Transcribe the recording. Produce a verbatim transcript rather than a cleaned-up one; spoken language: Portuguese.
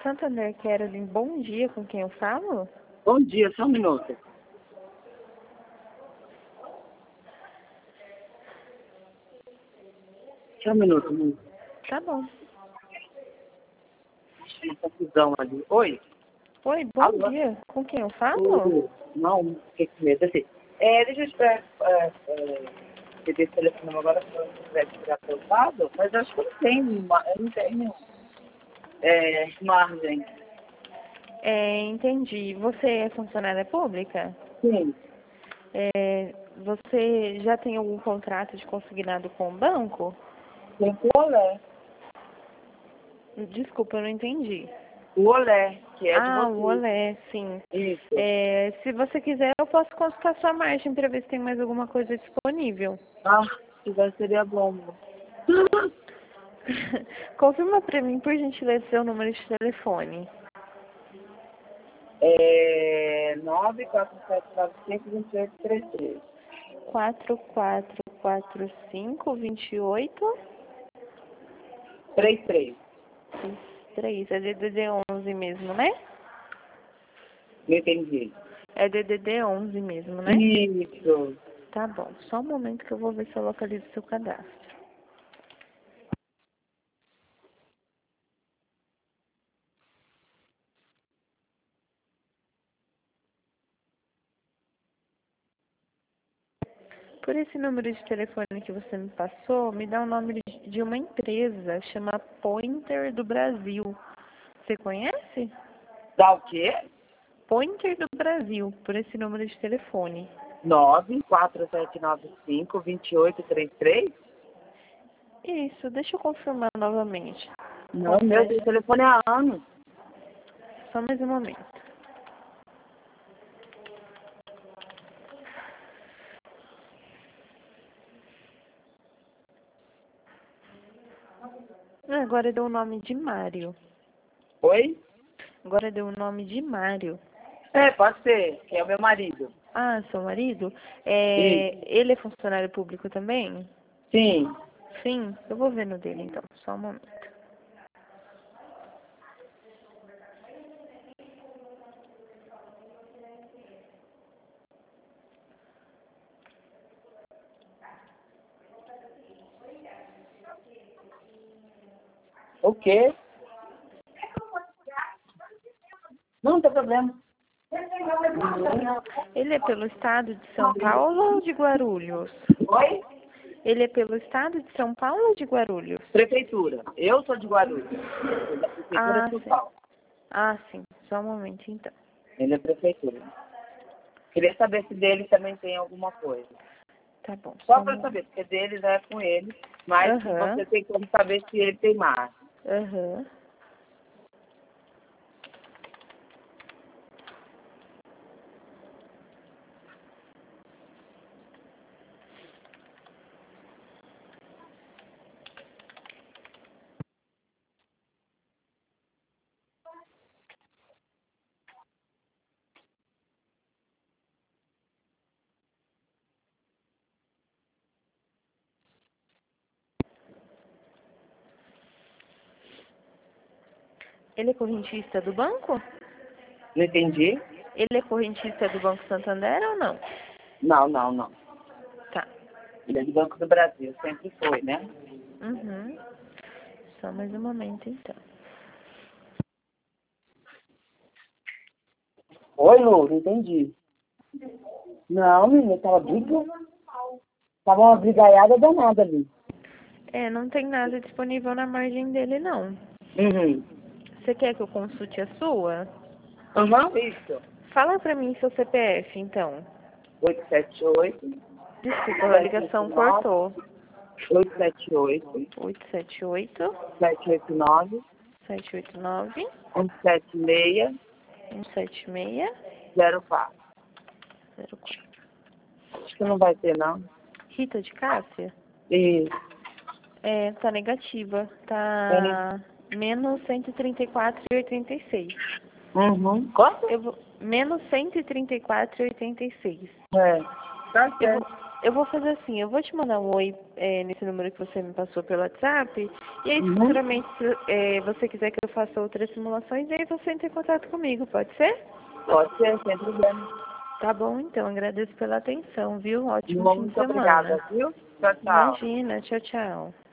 Santander Caroline, bom dia, com quem eu falo? Bom dia, só um minuto. Só um minuto, minuto. Tá bom. Uma confusão ali. Oi? Oi, bom Alô? dia, com quem eu falo? Não, fiquei com medo. Assim, é, deixa eu esperar. É, é, pedir esse telefone agora se eu tiver que tirar pelo lado, mas eu acho que eu não tenho, ma- eu não tenho é, margem. É, entendi. Você é funcionária pública? Sim, É, você já tem algum contrato de consignado com o banco? tem com o Olé. Desculpa, eu não entendi. O Olé, que é de Ah, o vocês. Olé, sim. Isso. É, se você quiser, eu posso consultar sua margem para ver se tem mais alguma coisa disponível. Ah, se tiver seria bom. Confirma para mim, por gentileza, seu número de telefone. É nove quatro sete nove cinco, dois oito três três. quatro quatro quatro cinco, dois oito três três. três. É D D D onze mesmo, né? Não entendi. É D D D onze mesmo, né? Isso. Tá bom. Só um momento que eu vou ver se eu localizo seu cadastro. Por esse número de telefone que você me passou, me dá o nome de de uma empresa, chama Pointer do Brasil. Você conhece? Dá o quê? Pointer do Brasil, por esse número de telefone. nove quatro sete nove cinco, dois oito três três? Isso, deixa eu confirmar novamente. Não, meu Confere. Deus, o telefone há anos. Só mais um momento. Ah, agora deu o nome de Mário. Oi? Agora deu o nome de Mário. É, pode ser, que é o meu marido. Ah, seu marido? É, Isso. ele é funcionário público também? Sim. Sim, eu vou ver no dele então, só um momento. O quê? Não, não tem problema. Ele é pelo estado de São Paulo ou de Guarulhos? Oi? Ele é pelo estado de São Paulo ou de Guarulhos? Prefeitura. Eu sou de Guarulhos. Sou da Prefeitura Ah, de São sim. Paulo. Ah, sim. Só um momento então. Ele é prefeitura. Queria saber se dele também tem alguma coisa. Tá bom, só Só um para momento. saber, porque dele já é com ele, mas Aham, você tem como saber se ele tem mais. aham. Ele é correntista do banco? Não entendi? Ele é correntista do Banco Santander ou não? Não, não, não. Tá. Ele é do Banco do Brasil, sempre foi, né? Uhum. Só mais um momento então. Oi, Lu, não entendi. Não, menina, tava briga. Tava uma brigaiada danada ali. É, não tem nada disponível na margem dele não. Uhum. Você quer que eu consulte a sua? Aham, isso. Fala pra mim seu C P F, então. oito sete oito, Desculpa, a sete oito ligação nove, cortou. oito sete oito, oito sete oito, sete oito nove, sete oito nove, um sete seis, um sete seis, zero quatro. zero quatro. Acho que não vai ter, não. Rita de Cássia? E É, tá negativa. ele... Tá menos cento e trinta e quatro e oitenta e seis. Uhum. Quanto? Eu vou... Menos cento e trinta e quatro e oitenta e seis. É. Tá Eu vou, certo. Eu vou fazer assim, eu vou te mandar um oi é, nesse número que você me passou pelo WhatsApp, e aí se Uhum. futuramente é, você quiser que eu faça outras simulações, aí você entra em contato comigo, pode ser? Pode ser, sem problema. Tá bom, então, agradeço pela atenção, viu? Ótimo fim de Muito obrigada, semana. viu? Tchau, tchau. Imagina, tchau, tchau.